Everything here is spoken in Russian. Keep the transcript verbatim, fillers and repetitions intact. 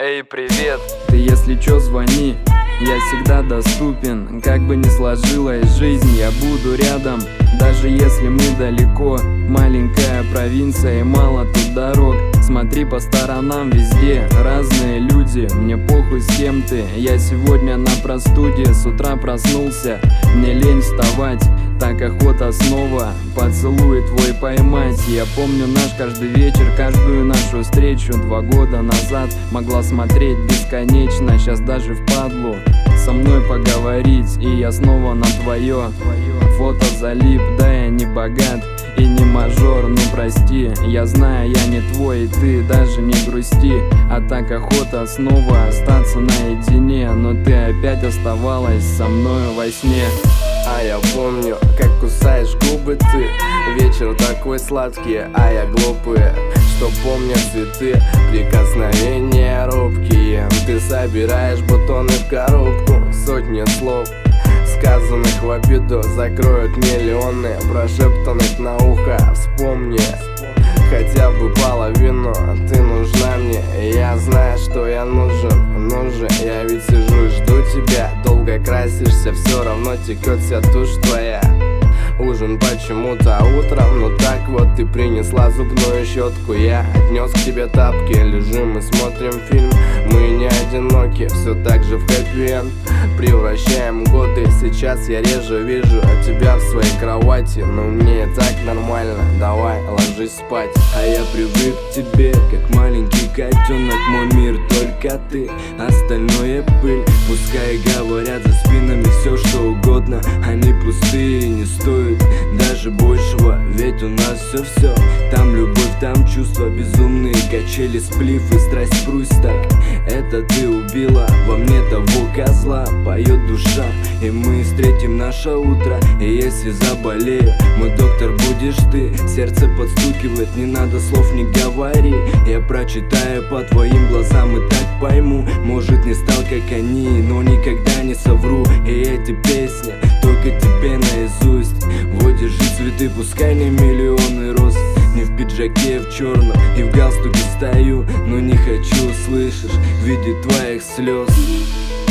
Эй, привет. Ты если чё, звони, я всегда доступен. Как бы ни сложилась жизнь, я буду рядом. Даже если мы далеко, маленькая провинция и мало тут дорог. Смотри по сторонам, везде разные люди. Мне похуй, с кем ты. Я сегодня на простуде, с утра проснулся. Мне лень вставать, так охота снова поцелуй твой поймать. Я помню наш каждый вечер, каждую нашу встречу. Два года назад могла смотреть бесконечно, сейчас даже впадлу со мной поговорить. И я снова на твое фото залип. Да, я не богат и не мажор, ну прости. Я знаю, я не твой, и ты даже не грусти. А так охота снова остаться наедине, но ты опять оставалась со мною во сне. А я помню, как кусаешь губы ты. Вечер такой сладкий, а я глупый, что помнят цветы, прикосновения робкие. Ты собираешь бутоны в коробку. Сотни слов, сказанных в обиду, закроют миллионы прошептанных на ухо. Вспомни хотя бы половину. Ты нужна мне, и я знаю, что я нужен. Нужен, я ведь сижу и жду тебя. Долго красишься, все равно текет вся тушь твоя. Ужин почему-то утром, ну так вот ты принесла зубную щетку. Я отнес к тебе тапки, лежим и смотрим фильм. Мы не одиноки, все так же в хэппи-энд превращаем годы. Сейчас я реже вижу от тебя в своей кровати, но мне и так нормально, давай ложись спать. А я привык к тебе, как маленький котенок. Мой мир только ты, остальное пыль. Пускай говорят за спинами все что угодно, они пустые, не стоят даже большего, ведь у нас все-все. Там любовь, там чувства, безумные качели, сплив и страсть, прусь так. Это ты убила во мне того козла. Поет душа, и мы встретим наше утро. И если заболею, мой доктор будешь ты. Сердце подстукивает, не надо слов, не говори. Я прочитаю по твоим глазам и так пойму. Может не стал как они, но никогда не совру. И эти песни только тебе наизусть. Вот держи цветы, пускай не миллионы роз. Не в пиджаке, в черном и в галстуке стою, но не хочу, слышишь, видеть твоих слез.